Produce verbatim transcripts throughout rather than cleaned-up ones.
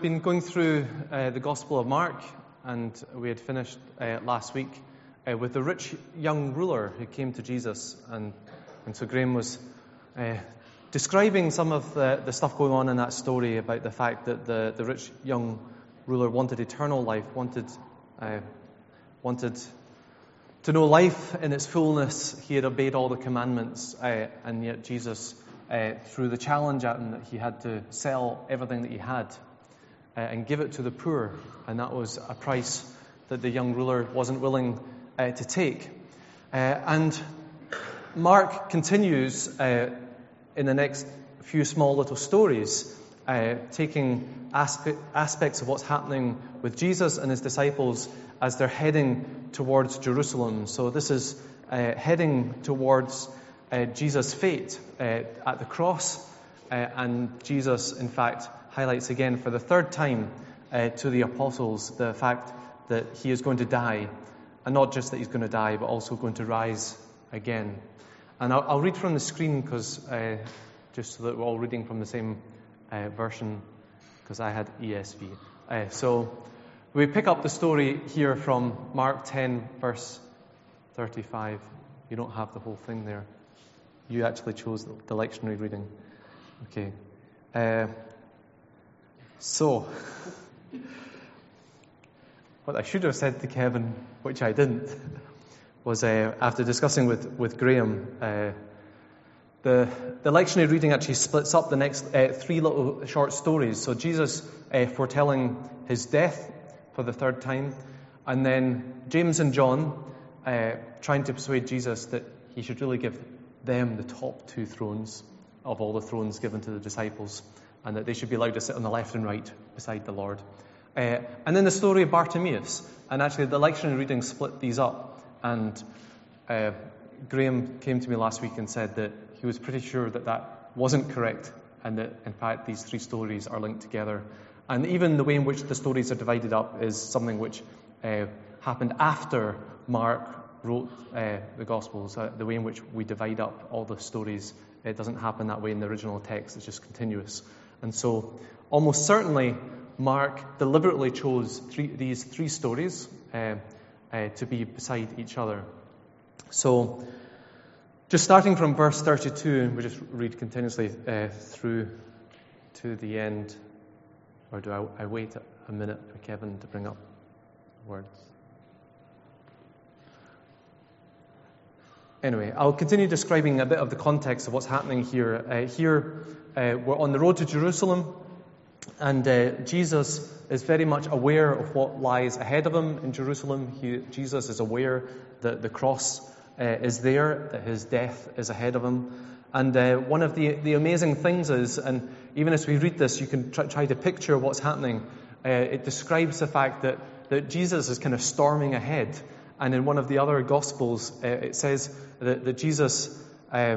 Been going through uh, the Gospel of Mark, and we had finished uh, last week uh, with the rich young ruler who came to Jesus, and and so Graham was uh, describing some of the, the stuff going on in that story about the fact that the, the rich young ruler wanted eternal life, wanted uh, wanted to know life in its fullness. He had obeyed all the commandments, uh, and yet Jesus, uh, threw the challenge at him that he had to sell everything that he had Uh, and give it to the poor, and that was a price that the young ruler wasn't willing uh, to take. Uh, and Mark continues uh, in the next few small little stories, uh, taking aspe- aspects of what's happening with Jesus and his disciples as they're heading towards Jerusalem. So this is uh, heading towards uh, Jesus' fate uh, at the cross, uh, and Jesus, in fact, highlights again for the third time uh, to the apostles the fact that he is going to die, and not just that he's going to die, but also going to rise again. And I'll, I'll read from the screen, because uh, just so that we're all reading from the same uh, version, because I had E S V. Uh, so we pick up the story here from Mark ten, verse thirty-five. You don't have the whole thing there. You actually chose the lectionary reading. Okay. Uh, So, what I should have said to Kevin, which I didn't, was uh, after discussing with, with Graham, uh, the, the lectionary reading actually splits up the next uh, three little short stories. So Jesus uh, foretelling his death for the third time, and then James and John uh, trying to persuade Jesus that he should really give them the top two thrones of all the thrones given to the disciples, and that they should be allowed to sit on the left and right beside the Lord. Uh, and then the story of Bartimaeus. And actually the lectionary reading split these up. And uh, Graham came to me last week and said that he was pretty sure that that wasn't correct, and that, in fact, these three stories are linked together. And even the way in which the stories are divided up is something which uh, happened after Mark wrote uh, the Gospels. Uh, the way in which we divide up all the stories, it doesn't happen that way in the original text. It's just continuous. And so, almost certainly, Mark deliberately chose three, these three stories uh, uh, to be beside each other. So, just starting from verse thirty-two, and we just read continuously uh, through to the end. Or do I, I wait a minute for Kevin to bring up the words? Anyway, I'll continue describing a bit of the context of what's happening here. Uh, here, uh, we're on the road to Jerusalem, and uh, Jesus is very much aware of what lies ahead of him in Jerusalem. He, Jesus is aware that the cross uh, is there, that his death is ahead of him. And uh, one of the, the amazing things is, and even as we read this, you can try, try to picture what's happening. Uh, it describes the fact that, that Jesus is kind of storming ahead. And in one of the other Gospels, uh, it says that, that Jesus uh,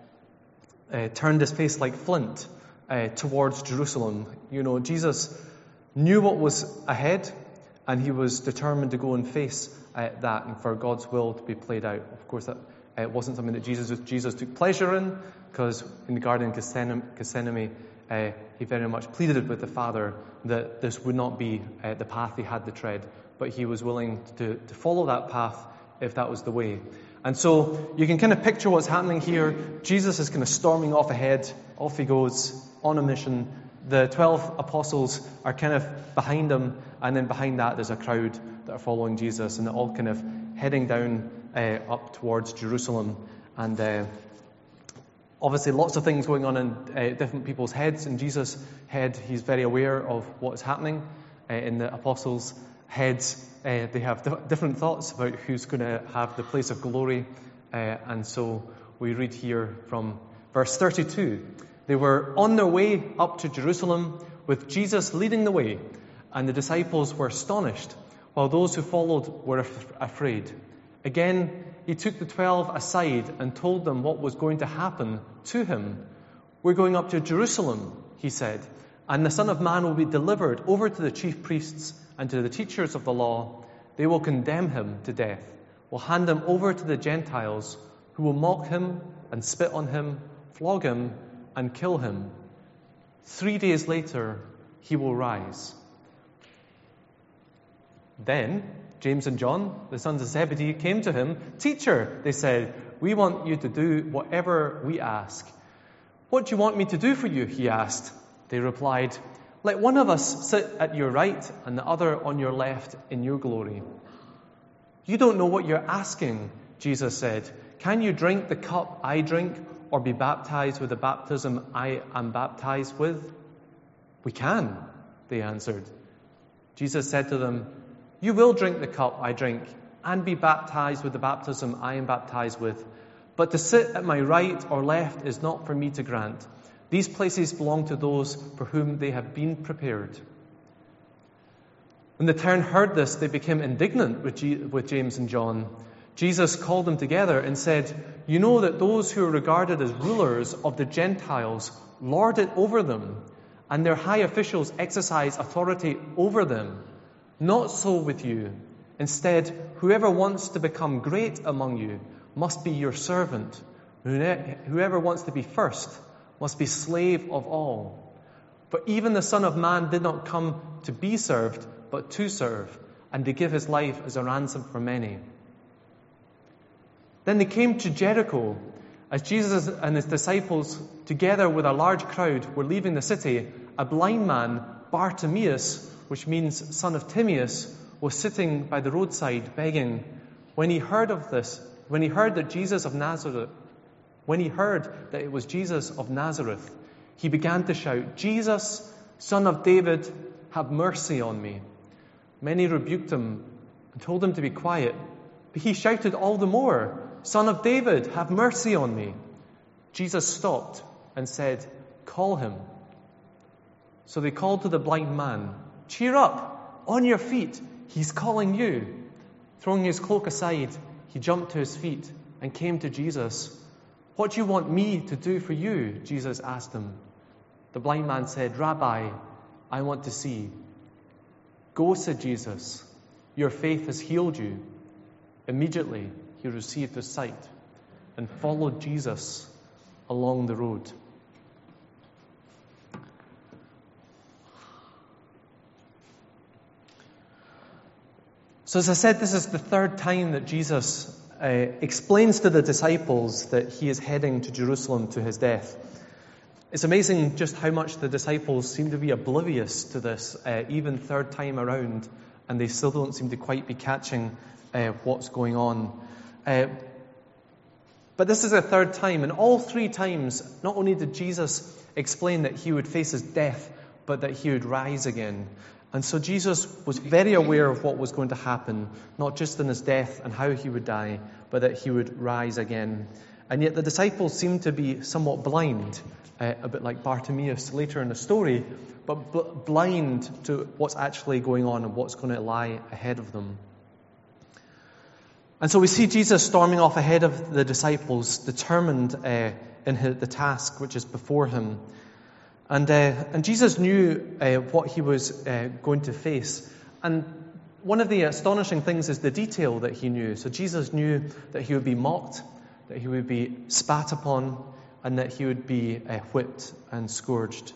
uh, turned his face like flint uh, towards Jerusalem. You know, Jesus knew what was ahead, and he was determined to go and face uh, that, and for God's will to be played out. Of course, that uh, wasn't something that Jesus Jesus took pleasure in, because in the Garden of Gethsemane, uh, he very much pleaded with the Father that this would not be uh, the path he had to tread. But he was willing to, to follow that path if that was the way. And so you can kind of picture what's happening here. Jesus is kind of storming off ahead. Off he goes on a mission. The twelve apostles are kind of behind him. And then behind that there's a crowd that are following Jesus. And they're all kind of heading down uh, up towards Jerusalem. And uh, obviously lots of things going on in uh, different people's heads. In Jesus' head, he's very aware of what is happening. Uh, in the apostles' heads, uh, they have d- different thoughts about who's going to have the place of glory. Uh, and so we read here from verse thirty-two. They were on their way up to Jerusalem with Jesus leading the way, and the disciples were astonished, while those who followed were af- afraid. Again, he took the twelve aside and told them what was going to happen to him. We're going up to Jerusalem, he said, and the Son of Man will be delivered over to the chief priests and to the teachers of the law. They will condemn him to death, will hand him over to the Gentiles, who will mock him and spit on him, flog him and kill him. Three days later, he will rise." Then James and John, the sons of Zebedee, came to him. "Teacher," they said, "we want you to do whatever we ask." "What do you want me to do for you?" he asked. They replied, "Let one of us sit at your right and the other on your left in your glory." "You don't know what you're asking," Jesus said. "Can you drink the cup I drink or be baptized with the baptism I am baptized with?" "We can," they answered. Jesus said to them, "You will drink the cup I drink and be baptized with the baptism I am baptized with. But to sit at my right or left is not for me to grant. These places belong to those for whom they have been prepared." When the town heard this, they became indignant with, G- with James and John. Jesus called them together and said, "You know that those who are regarded as rulers of the Gentiles lord it over them, and their high officials exercise authority over them. Not so with you. Instead, whoever wants to become great among you must be your servant. Whoever wants to be first must be slave of all. For even the Son of Man did not come to be served, but to serve, and to give his life as a ransom for many." Then they came to Jericho. As Jesus and his disciples, together with a large crowd, were leaving the city, a blind man, Bartimaeus, which means son of Timaeus, was sitting by the roadside begging. When he heard of this, when he heard that Jesus of Nazareth, when he heard that it was Jesus of Nazareth, he began to shout, "Jesus, Son of David, have mercy on me." Many rebuked him and told him to be quiet, but he shouted all the more, "Son of David, have mercy on me." Jesus stopped and said, "Call him." So they called to the blind man, "Cheer up, on your feet, he's calling you." Throwing his cloak aside, he jumped to his feet and came to Jesus. "What do you want me to do for you?" Jesus asked him. The blind man said, "Rabbi, I want to see." "Go," said Jesus, "your faith has healed you." Immediately he received his sight and followed Jesus along the road. So as I said, this is the third time that Jesus uh, explains to the disciples that he is heading to Jerusalem to his death. It's amazing just how much the disciples seem to be oblivious to this, uh, even third time around, and they still don't seem to quite be catching uh, what's going on. Uh, but this is a third time, and all three times, not only did Jesus explain that he would face his death, but that he would rise again. And so Jesus was very aware of what was going to happen, not just in his death and how he would die, but that he would rise again. And yet the disciples seem to be somewhat blind, uh, a bit like Bartimaeus later in the story, but bl- blind to what's actually going on and what's going to lie ahead of them. And so we see Jesus storming off ahead of the disciples, determined uh, in his, the task which is before him. And uh, and Jesus knew uh, what he was uh, going to face. And one of the astonishing things is the detail that he knew. So Jesus knew that he would be mocked, that he would be spat upon, and that he would be uh, whipped and scourged.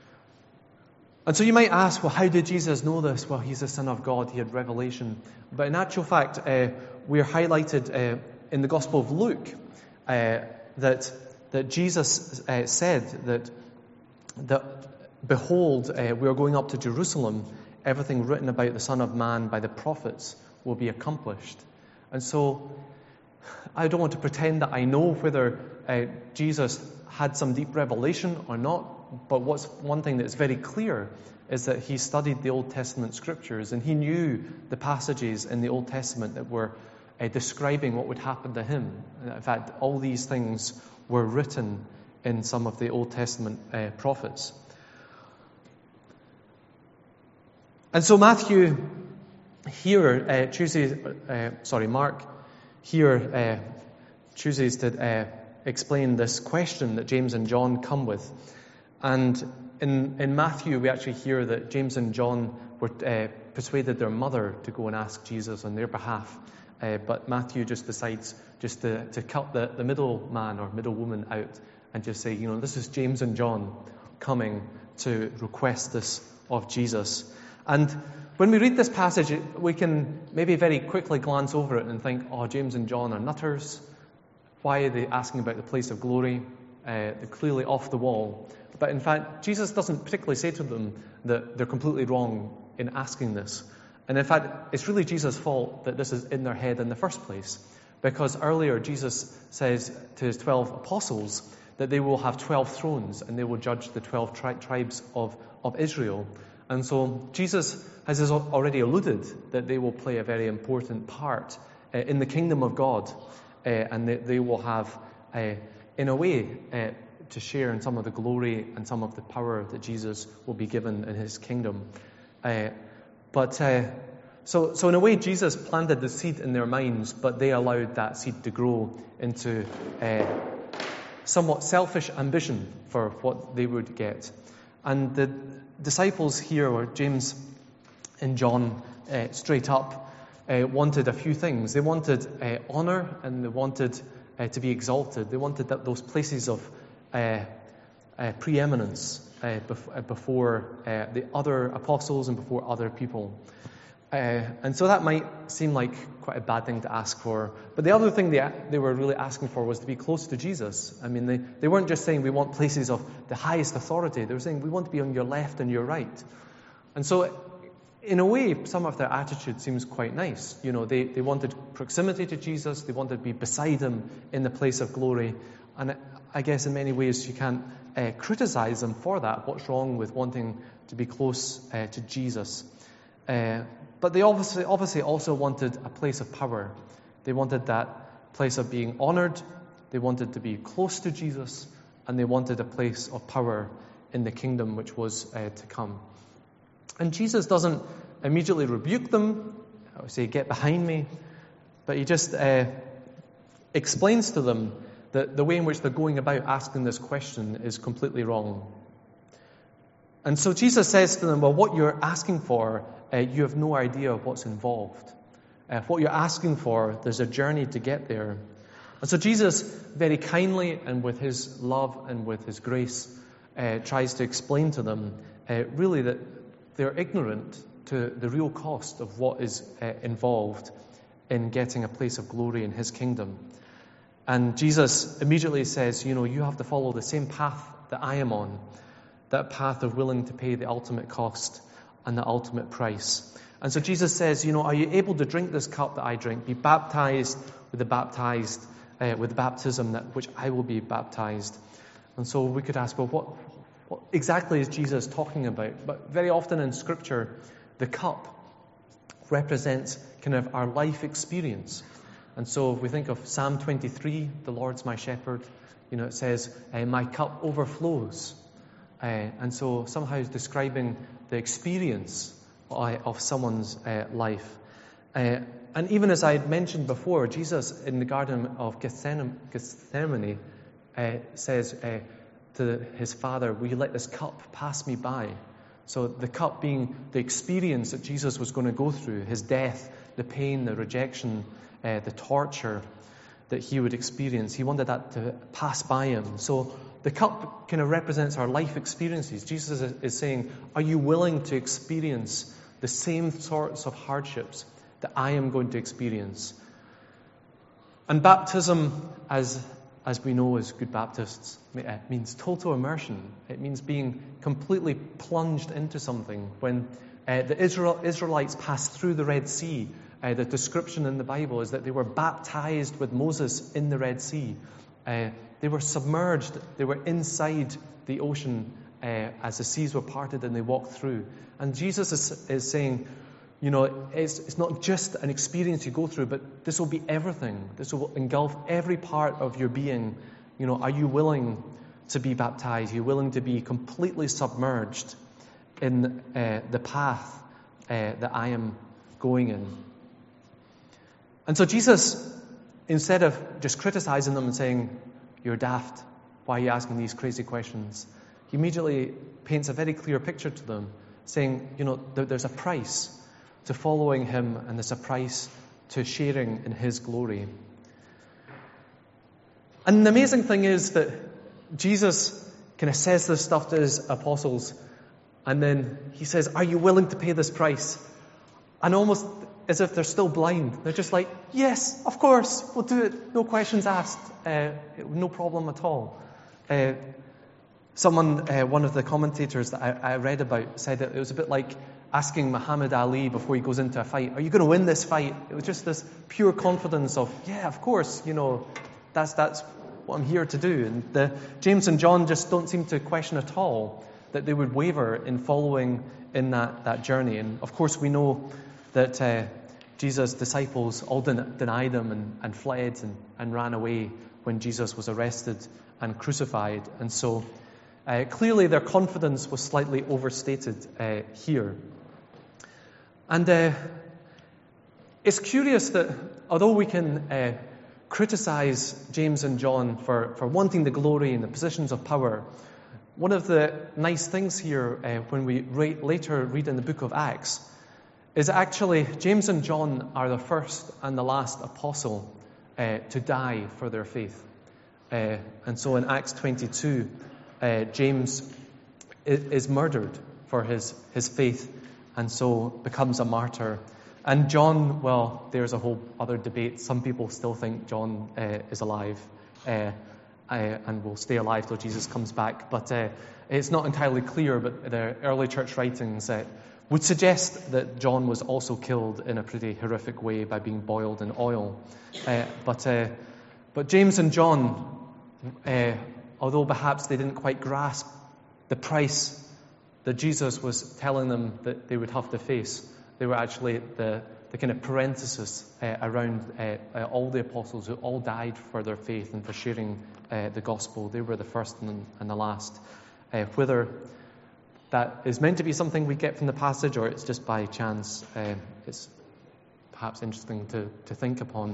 And so you might ask, well, how did Jesus know this? Well, he's the Son of God. He had revelation. But in actual fact, uh, we are highlighted uh, in the Gospel of Luke uh, that that Jesus uh, said that that, behold, uh, we are going up to Jerusalem. Everything written about the Son of Man by the prophets will be accomplished. And so I don't want to pretend that I know whether uh, Jesus had some deep revelation or not, but what's one thing that's very clear is that he studied the Old Testament scriptures, and he knew the passages in the Old Testament that were uh, describing what would happen to him. In fact, all these things were written in some of the Old Testament uh, prophets. And so Matthew here uh, chooses, uh, sorry, Mark here uh, chooses to uh, explain this question that James and John come with. And in, in Matthew, we actually hear that James and John were uh, persuaded their mother to go and ask Jesus on their behalf. Uh, but Matthew just decides just to, to cut the, the middle man or middle woman out and just say, you know, this is James and John coming to request this of Jesus. And when we read this passage, we can maybe very quickly glance over it and think, oh, James and John are nutters. Why are they asking about the place of glory? Uh, they're clearly off the wall. But in fact, Jesus doesn't particularly say to them that they're completely wrong in asking this. And in fact, it's really Jesus' fault that this is in their head in the first place. Because earlier, Jesus says to his twelve apostles that they will have twelve thrones and they will judge the twelve tri- tribes of, of Israel. And so Jesus has already alluded that they will play a very important part uh, in the kingdom of God. Uh, and they, they will have, uh, in a way, uh, to share in some of the glory and some of the power that Jesus will be given in his kingdom. Uh, but uh, so, so in a way, Jesus planted the seed in their minds, but they allowed that seed to grow into uh, somewhat selfish ambition for what they would get. And the disciples here, or James and John, uh, straight up, uh, wanted a few things. They wanted uh, honor, and they wanted uh, to be exalted. They wanted that, those places of uh, uh, preeminence uh, bef- before uh, the other apostles and before other people. Uh, and so that might seem like quite a bad thing to ask for. But the other thing they, they were really asking for was to be close to Jesus. I mean, they, they weren't just saying we want places of the highest authority. They were saying we want to be on your left and your right. And so, in a way, some of their attitude seems quite nice. You know, they, they wanted proximity to Jesus. They wanted to be beside him in the place of glory. And I guess in many ways you can't uh, criticize them for that. What's wrong with wanting to be close uh, to Jesus? Uh, but they obviously, obviously also wanted a place of power. They wanted that place of being honored. They wanted to be close to Jesus. And they wanted a place of power in the kingdom which was uh, to come. And Jesus doesn't immediately rebuke them, I would say, get behind me. But he just uh, explains to them that the way in which they're going about asking this question is completely wrong. And so Jesus says to them, well, what you're asking for, uh, you have no idea of what's involved. Uh, what you're asking for, there's a journey to get there. And so Jesus, very kindly and with his love and with his grace, uh, tries to explain to them uh, really that they're ignorant to the real cost of what is uh, involved in getting a place of glory in his kingdom. And Jesus immediately says, you know, you have to follow the same path that I am on, that path of willing to pay the ultimate cost and the ultimate price. And so Jesus says, you know, are you able to drink this cup that I drink, be baptized with the baptized, uh, with the baptism that which I will be baptized? And so we could ask, well, what, what exactly is Jesus talking about? But very often in Scripture, the cup represents kind of our life experience. And so if we think of Psalm twenty-three, the Lord's my shepherd, you know, it says, uh, my cup overflows. Uh, and so somehow it's describing the experience uh, of someone's uh, life. Uh, and even as I had mentioned before, Jesus in the Garden of Gethsemane, Gethsemane uh, says uh, to his Father, will you let this cup pass me by? So the cup being the experience that Jesus was going to go through, his death, the pain, the rejection, uh, the torture that he would experience. He wanted that to pass by him. So the cup kind of represents our life experiences. Jesus is saying, are you willing to experience the same sorts of hardships that I am going to experience? And baptism, as as we know as good Baptists, it means total immersion. It means being completely plunged into something. When uh, the Israel, Israelites passed through the Red Sea, uh, the description in the Bible is that they were baptized with Moses in the Red Sea. Uh, they were submerged. They were inside the ocean uh, as the seas were parted and they walked through. And Jesus is, is saying, you know, it's, it's not just an experience you go through, but this will be everything. This will engulf every part of your being. You know, are you willing to be baptized? Are you willing to be completely submerged in uh, the path uh, that I am going in? And so Jesus, instead of just criticizing them and saying, you're daft, why are you asking these crazy questions? He immediately paints a very clear picture to them, saying, you know, there, there's a price to following him, and there's a price to sharing in his glory. And the amazing thing is that Jesus kind of says this stuff to his apostles, And then he says, are you willing to pay this price? And almost as if they're still blind. They're just like, yes, of course, we'll do it. No questions asked. Uh, no problem at all. Uh, someone, uh, one of the commentators that I, I read about said that it was a bit like asking Muhammad Ali before he goes into a fight, are you going to win this fight? It was just this pure confidence of, yeah, of course, you know, that's that's what I'm here to do. And the, James and John just don't seem to question at all that they would waver in following in that, that journey. And of course we know that uh, Jesus' disciples all den- denied him and, and fled and, and ran away when Jesus was arrested and crucified. And so uh, clearly their confidence was slightly overstated uh, here. And uh, it's curious that although we can uh, criticize James and John for, for wanting the glory and the positions of power, one of the nice things here uh, when we re- later read in the book of Acts is actually James and John are the first and the last apostle uh, to die for their faith. Uh, and so in Acts twenty-two, uh, James is, is murdered for his, his faith and so becomes a martyr. And John, well, there's a whole other debate. Some people still think John uh, is alive uh, uh, and will stay alive till Jesus comes back. But uh, it's not entirely clear, but the early church writings uh, would suggest that John was also killed in a pretty horrific way by being boiled in oil. Uh, but, uh, but James and John, uh, although perhaps they didn't quite grasp the price that Jesus was telling them that they would have to face, they were actually the, the kind of parenthesis uh, around uh, uh, all the apostles who all died for their faith and for sharing uh, the gospel. They were the first and, and the last. Uh, whether that is meant to be something we get from the passage or it's just by chance, uh, it's perhaps interesting to, to think upon.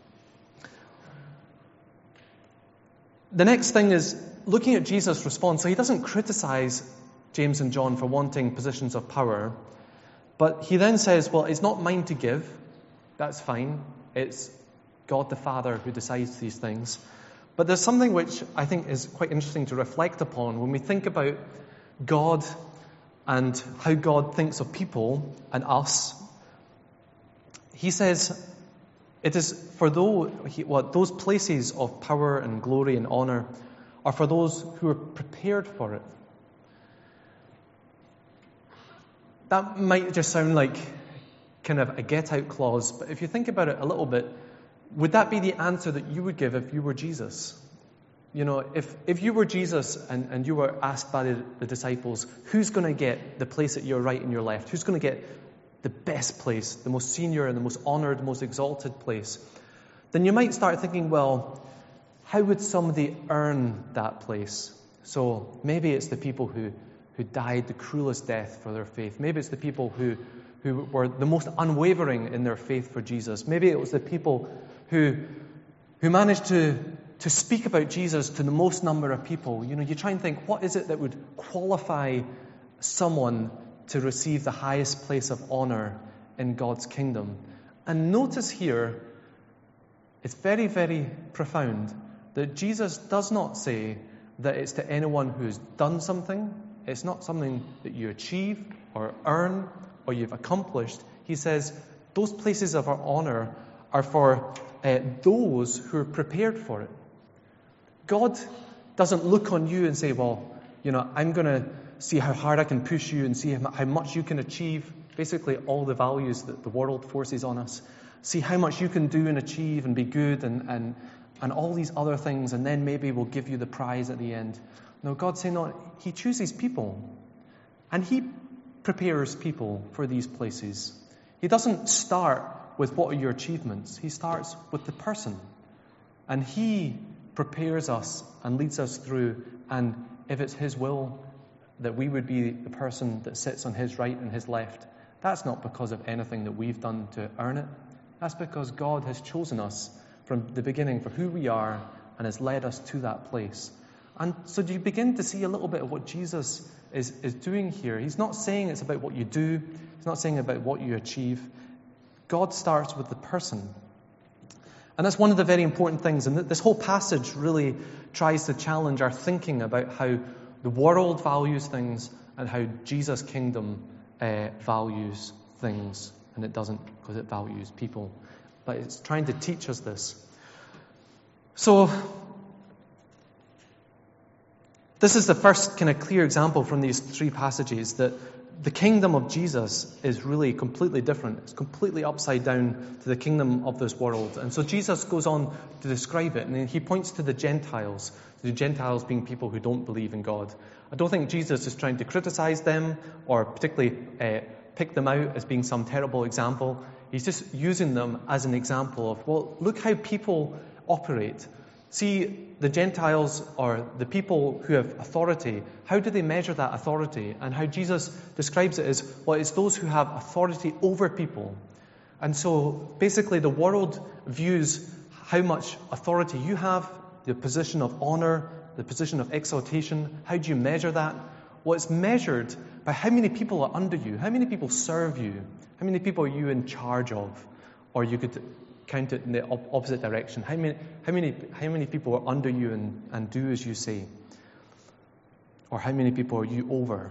The next thing is looking at Jesus' response. So he doesn't criticize James and John for wanting positions of power, but he then says, well, it's not mine to give. That's fine. It's God the Father who decides these things. But there's something which I think is quite interesting to reflect upon when we think about God and how God thinks of people and us. He says it is for those, what, those places of power and glory and honor are for those who are prepared for it. That might just sound like kind of a get-out clause, but if you think about it a little bit, would that be the answer that you would give if you were Jesus? You know, if, if you were Jesus and, and you were asked by the, the disciples, who's going to get the place at your right and your left? Who's going to get the best place, the most senior and the most honored, most exalted place? Then you might start thinking, well, how would somebody earn that place? So maybe it's the people who who died the cruelest death for their faith. Maybe it's the people who, who were the most unwavering in their faith for Jesus. Maybe it was the people who, who managed to, to speak about Jesus to the most number of people. You know, you try and think, what is it that would qualify someone to receive the highest place of honor in God's kingdom? And notice here, it's very, very profound that Jesus does not say that it's to anyone who's done something. It's not something that you achieve or earn or you've accomplished. He says those places of our honor are for uh, those who are prepared for it. God doesn't look on you and say, well, you know, I'm going to see how hard I can push you and see how much you can achieve. Basically, all the values that the world forces on us. See how much you can do and achieve and be good and, and, and all these other things, and then maybe we'll give you the prize at the end. No, God's saying, no, He chooses people. And He prepares people for these places. He doesn't start with what are your achievements. He starts with the person. And He prepares us and leads us through. And if it's His will that we would be the person that sits on His right and His left, that's not because of anything that we've done to earn it. That's because God has chosen us from the beginning for who we are and has led us to that place. And so do you begin to see a little bit of what Jesus is, is doing here? He's not saying it's about what you do. He's not saying about what you achieve. God starts with the person. And that's one of the very important things. And this whole passage really tries to challenge our thinking about how the world values things and how Jesus' kingdom uh, values things, and it doesn't, because it values people. But it's trying to teach us this. So, this is the first kind of clear example from these three passages that the kingdom of Jesus is really completely different. It's completely upside down to the kingdom of this world. And so Jesus goes on to describe it, and he points to the Gentiles, the Gentiles being people who don't believe in God. I don't think Jesus is trying to criticize them or particularly uh, pick them out as being some terrible example. He's just using them as an example of, well, look how people operate. See, the Gentiles, or the people who have authority, how do they measure that authority? And how Jesus describes it is, well, it's those who have authority over people. And so, basically, the world views how much authority you have, the position of honor, the position of exaltation. How do you measure that? Well, it's measured by how many people are under you, how many people serve you, how many people are you in charge of, or you could count it in the op- opposite direction. How many, how many, how many people are under you and, and do as you say? Or how many people are you over?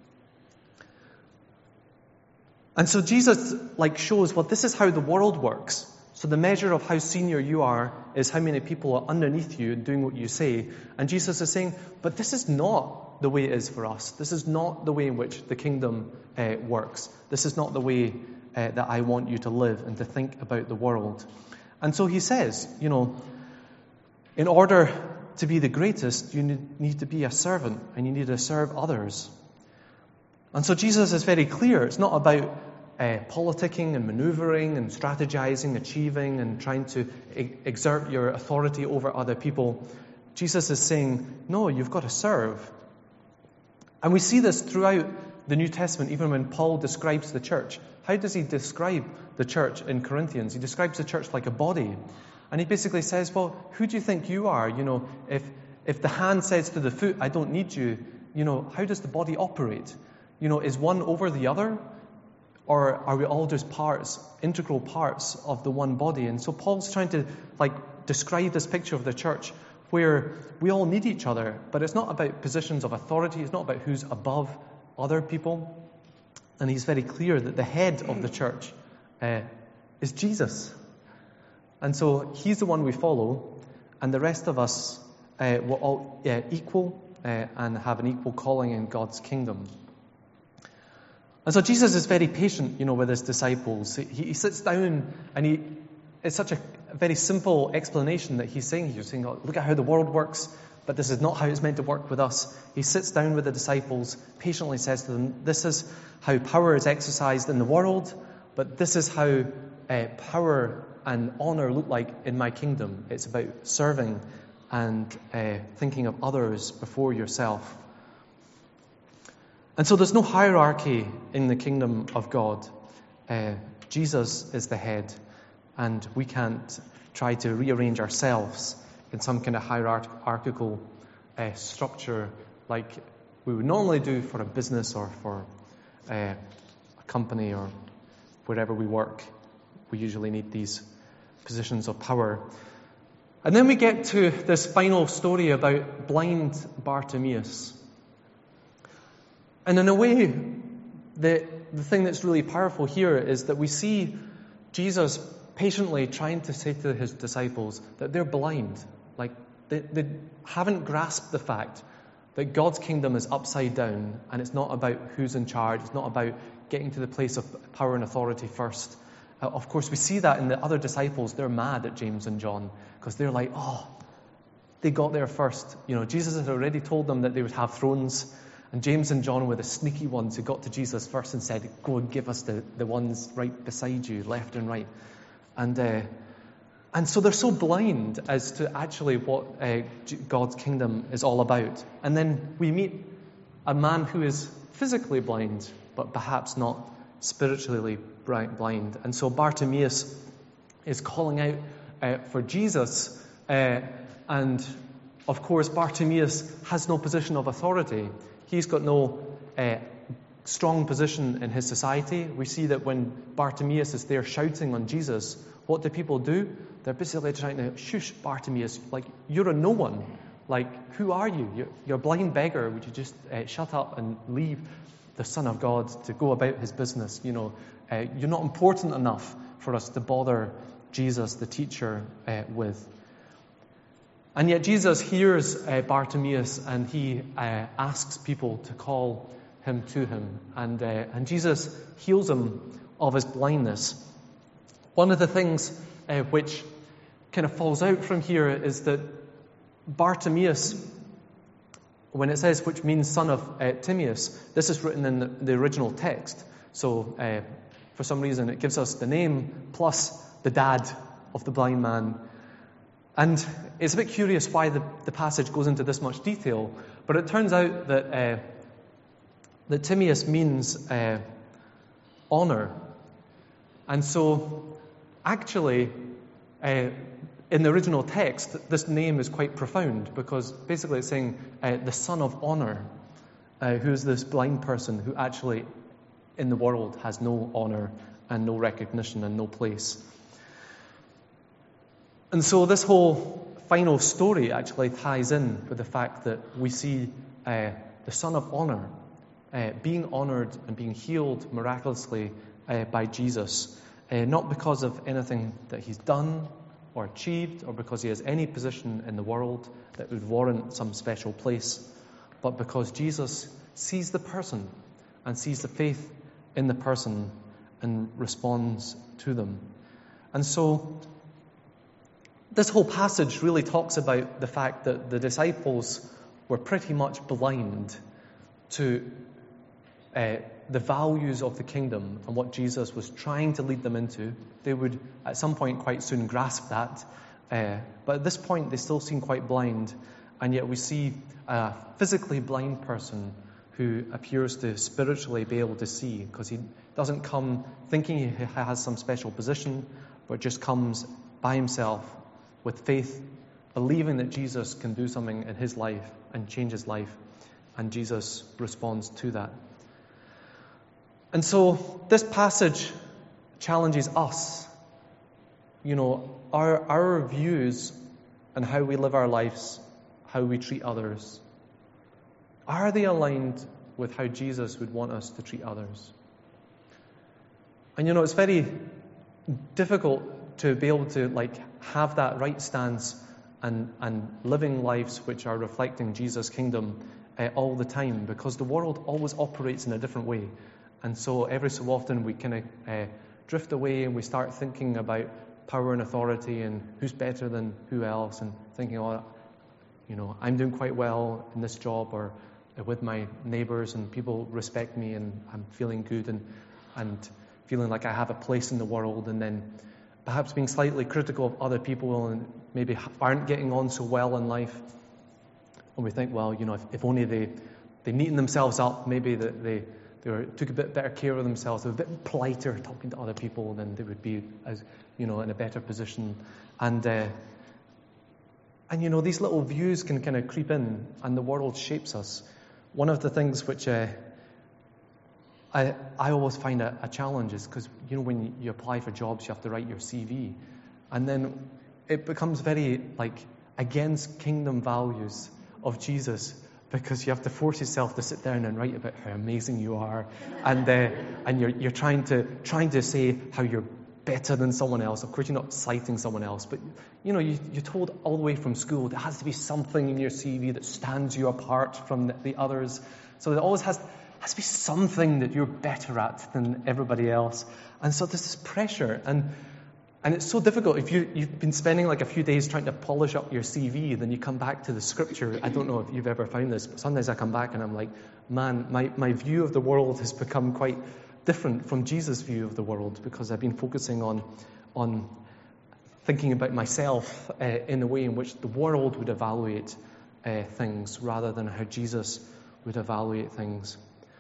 And so Jesus like shows, well, this is how the world works. So the measure of how senior you are is how many people are underneath you and doing what you say. And Jesus is saying, but this is not the way it is for us. This is not the way in which the kingdom uh, works. This is not the way Uh, that I want you to live and to think about the world. And so he says, you know, in order to be the greatest, you need, need to be a servant and you need to serve others. And so Jesus is very clear. It's not about uh, politicking and maneuvering and strategizing, achieving and trying to e- exert your authority over other people. Jesus is saying, no, you've got to serve. And we see this throughout the New Testament, even when Paul describes the church. How does he describe the church in Corinthians? He describes the church like a body. And he basically says, well, who do you think you are? You know, if if the hand says to the foot, I don't need you, you know, how does the body operate? You know, is one over the other? Or are we all just parts, integral parts of the one body? And so Paul's trying to, like, describe this picture of the church where we all need each other, but it's not about positions of authority. It's not about who's above other people. And he's very clear that the head of the church uh, is Jesus. And so he's the one we follow, and the rest of us uh, will all uh, equal uh, and have an equal calling in God's kingdom. And so Jesus is very patient, you know, with his disciples. He, he sits down and he, it's such a very simple explanation that he's saying here, saying, oh, look at how the world works, but this is not how it's meant to work with us. He sits down with the disciples, patiently says to them, this is how power is exercised in the world, but this is how uh, power and honor look like in my kingdom. It's about serving and uh, thinking of others before yourself. And so there's no hierarchy in the kingdom of God. Uh, Jesus is the head, and we can't try to rearrange ourselves in some kind of hierarchical uh, structure like we would normally do for a business or for uh, a company or wherever we work. We usually need these positions of power. And then we get to this final story about blind Bartimaeus. And in a way, the, the thing that's really powerful here is that we see Jesus patiently trying to say to his disciples that they're blind. Like, they, they haven't grasped the fact that God's kingdom is upside down, and it's not about who's in charge. It's not about getting to the place of power and authority first. Uh, of course, we see that in the other disciples. They're mad at James and John because they're like, oh, they got there first. You know, Jesus had already told them that they would have thrones, and James and John were the sneaky ones who got to Jesus first and said, go and give us the, the ones right beside you, left and right. And uh, and so they're so blind as to actually what uh, God's kingdom is all about. And then we meet a man who is physically blind, but perhaps not spiritually blind. And so Bartimaeus is calling out uh, for Jesus. Uh, and of course, Bartimaeus has no position of authority. He's got no uh, strong position in his society. We see that when Bartimaeus is there shouting on Jesus, what do people do? They're basically trying to shush Bartimaeus, like, you're a no one. Like, who are you? You're, you're a blind beggar. Would you just uh, shut up and leave the Son of God to go about his business? You know, uh, you're not important enough for us to bother Jesus, the teacher, uh, with. And yet Jesus hears uh, Bartimaeus, and he uh, asks people to call him to him. And, uh, and Jesus heals him of his blindness. One of the things uh, which kind of falls out from here is that Bartimaeus, when it says which means son of uh, Timaeus, this is written in the, the original text. So uh, for some reason it gives us the name plus the dad of the blind man. And it's a bit curious why the, the passage goes into this much detail, but it turns out that uh, that Timaeus means uh, honor. And so actually uh, in the original text, this name is quite profound, because basically it's saying uh, the son of honor, uh, who's this blind person who actually in the world has no honor and no recognition and no place. And so this whole final story actually ties in with the fact that we see uh, the son of honor uh, being honored and being healed miraculously uh, by Jesus, uh, not because of anything that he's done or achieved, or because he has any position in the world that would warrant some special place, but because Jesus sees the person and sees the faith in the person and responds to them. And so this whole passage really talks about the fact that the disciples were pretty much blind to uh, the values of the kingdom and what Jesus was trying to lead them into. They would at some point quite soon grasp that, uh, but at this point they still seem quite blind, and yet we see a physically blind person who appears to spiritually be able to see, because he doesn't come thinking he has some special position, but just comes by himself with faith, believing that Jesus can do something in his life and change his life, and Jesus responds to that. And so this passage challenges us, you know, our, our views and how we live our lives, how we treat others. Are they aligned with how Jesus would want us to treat others? And you know, it's very difficult to be able to like have that right stance and, and living lives which are reflecting Jesus' kingdom uh, all the time, because the world always operates in a different way. And so every so often we kind of uh, drift away and we start thinking about power and authority and who's better than who else, and thinking, oh, you know, I'm doing quite well in this job or with my neighbors, and people respect me, and I'm feeling good and and feeling like I have a place in the world, and then perhaps being slightly critical of other people and maybe aren't getting on so well in life. And we think, well, you know, if, if only they they neaten themselves up, maybe that they they were, took a bit better care of themselves, they were a bit politer talking to other people, then they would be, as you know, in a better position. And uh, and you know, these little views can kind of creep in, and the world shapes us. One of the things which uh, I I always find a, a challenge is because, you know, when you apply for jobs, you have to write your C V, and then it becomes very like against kingdom values of Jesus, because you have to force yourself to sit down and write about how amazing you are, and uh, and you're you're trying to trying to say how you're better than someone else. Of course, you're not citing someone else, but you know, you, you're told all the way from school there has to be something in your C V that stands you apart from the, the others. So there always has has to be something that you're better at than everybody else. And so there's this pressure, and and it's so difficult if you you've been spending like a few days trying to polish up your C V, then you come back to the scripture. I don't know if you've ever found this, but sometimes I come back and I'm like, man, my my view of the world has become quite different from Jesus' view of the world, because I've been focusing on on thinking about myself uh, in a way in which the world would evaluate uh, things rather than how Jesus would evaluate things.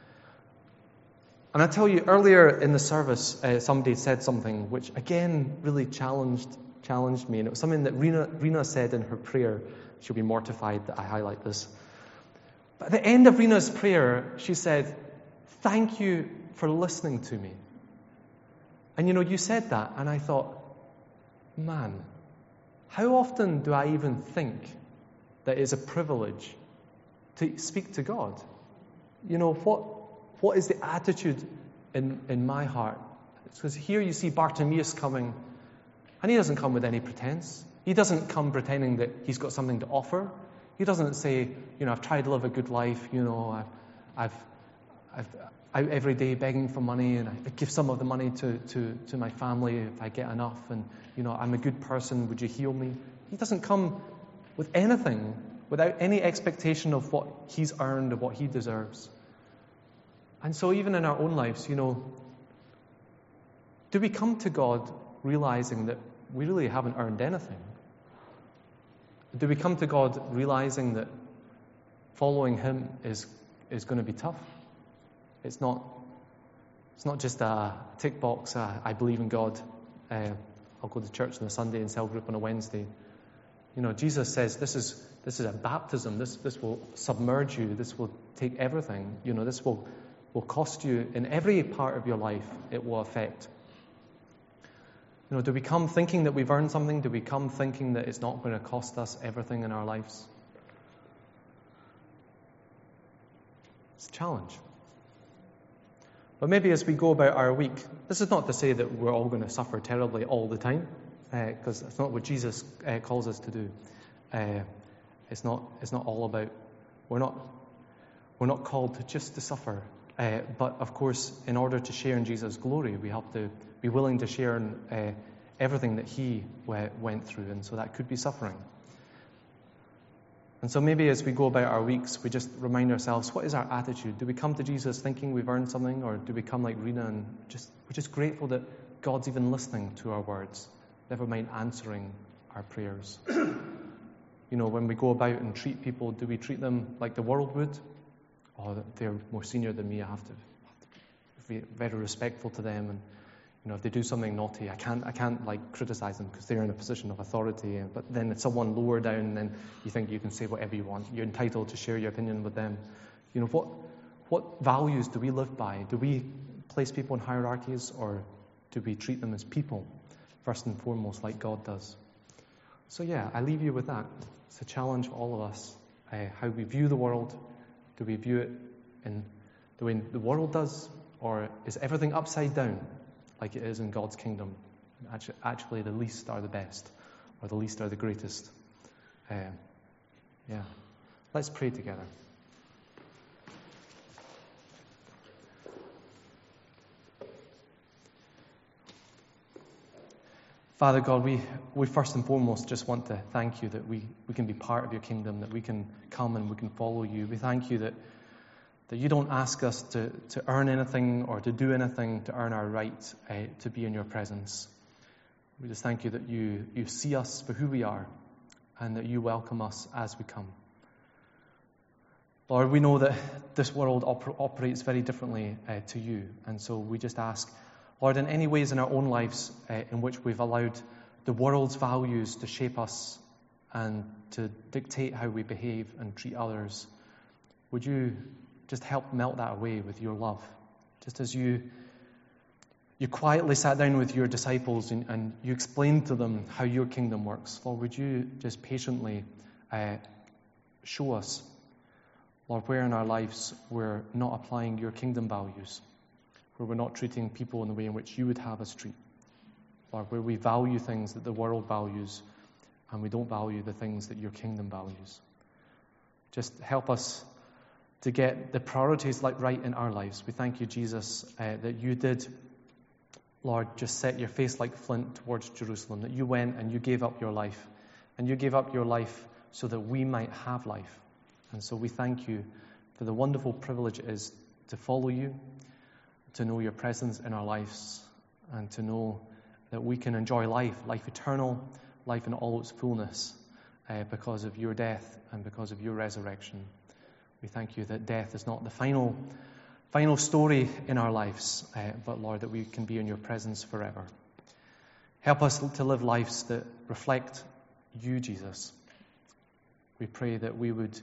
And I tell you, earlier in the service, uh, somebody said something which again really challenged challenged me, and it was something that Rena, Rena said in her prayer. She'll be mortified that I highlight this. But at the end of Rena's prayer, she said, "Thank you for listening to me." And you know, you said that, and I thought, man, how often do I even think that it's a privilege to speak to God. You know, what what is the attitude in, in my heart? Because here you see Bartimaeus coming, and he doesn't come with any pretense. He doesn't come pretending that he's got something to offer. He doesn't say, you know, I've tried to live a good life, you know, I've, I've, I've out every day begging for money, and I give some of the money to, to, to my family if I get enough, and, you know, I'm a good person, would you heal me? He doesn't come with anything, without any expectation of what he's earned or what he deserves. And so even in our own lives, you know, do we come to God realizing that we really haven't earned anything? Do we come to God realizing that following him is is going to be tough? It's not it's not just a tick box, uh, I believe in God, uh, I'll go to church on a Sunday and cell group on a Wednesday. You know, Jesus says this is this is a baptism. This this will submerge you. This will take everything. You know, this will will cost you in every part of your life. It will affect. You know, do we come thinking that we've earned something? Do we come thinking that it's not going to cost us everything in our lives? It's a challenge. But maybe as we go about our week, this is not to say that we're all going to suffer terribly all the time, because uh, that's not what Jesus uh, calls us to do. Uh, it's not. It's not all about. We're not. We're not called to just to suffer. Uh, but of course, in order to share in Jesus' glory, we have to be willing to share in uh, everything that he w- went through, and so that could be suffering. And so maybe as we go about our weeks, we just remind ourselves, what is our attitude? Do we come to Jesus thinking we've earned something, or do we come like Rena and just we're just grateful that God's even listening to our words, never mind answering our prayers? You know, when we go about and treat people, do we treat them like the world would? Oh, they're more senior than me, I have to be very respectful to them, and you know, if they do something naughty, I can't, I can't like criticize them because they're in a position of authority. But then if someone lower down, then you think you can say whatever you want. You're entitled to share your opinion with them. You know, what, what values do we live by? Do we place people in hierarchies, or do we treat them as people, first and foremost, like God does? So yeah, I leave you with that. It's a challenge for all of us, uh, how we view the world. Do we view it in the way the world does, or is everything upside down like it is in God's kingdom? Actually, actually the least are the best, or the least are the greatest. Uh, yeah. Let's pray together. Father God, we, we first and foremost just want to thank you that we, we can be part of your kingdom, that we can come and we can follow you. We thank you that, that you don't ask us to, to earn anything or to do anything to earn our right uh, to be in your presence. We just thank you that you, you see us for who we are, and that you welcome us as we come. Lord, we know that this world oper- operates very differently uh, to you, and so we just ask, Lord, in any ways in our own lives uh, in which we've allowed the world's values to shape us and to dictate how we behave and treat others, would you just help melt that away with your love? Just as you you quietly sat down with your disciples and, and you explained to them how your kingdom works, Lord, would you just patiently uh, show us, Lord, where in our lives we're not applying your kingdom values, where we're not treating people in the way in which you would have us treat. Lord, where we value things that the world values and we don't value the things that your kingdom values. Just help us to get the priorities like right in our lives. We thank you, Jesus, uh, that you did, Lord, just set your face like flint towards Jerusalem, that you went and you gave up your life, and you gave up your life so that we might have life. And so we thank you for the wonderful privilege it is to follow you, to know your presence in our lives, and to know that we can enjoy life, life eternal, life in all its fullness, uh, because of your death and because of your resurrection. We thank you that death is not the final final story in our lives, uh, but Lord, that we can be in your presence forever. Help us to live lives that reflect you, Jesus. We pray that we would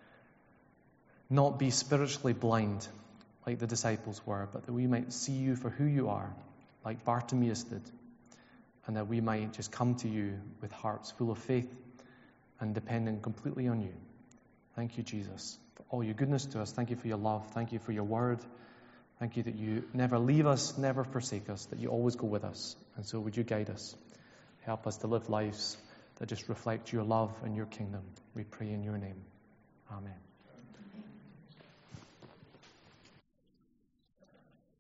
not be spiritually blind like the disciples were, but that we might see you for who you are, like Bartimaeus did, and that we might just come to you with hearts full of faith and depending completely on you. Thank you, Jesus, for all your goodness to us. Thank you for your love. Thank you for your word. Thank you that you never leave us, never forsake us, that you always go with us. And so would you guide us? Help us to live lives that just reflect your love and your kingdom. We pray in your name. Amen.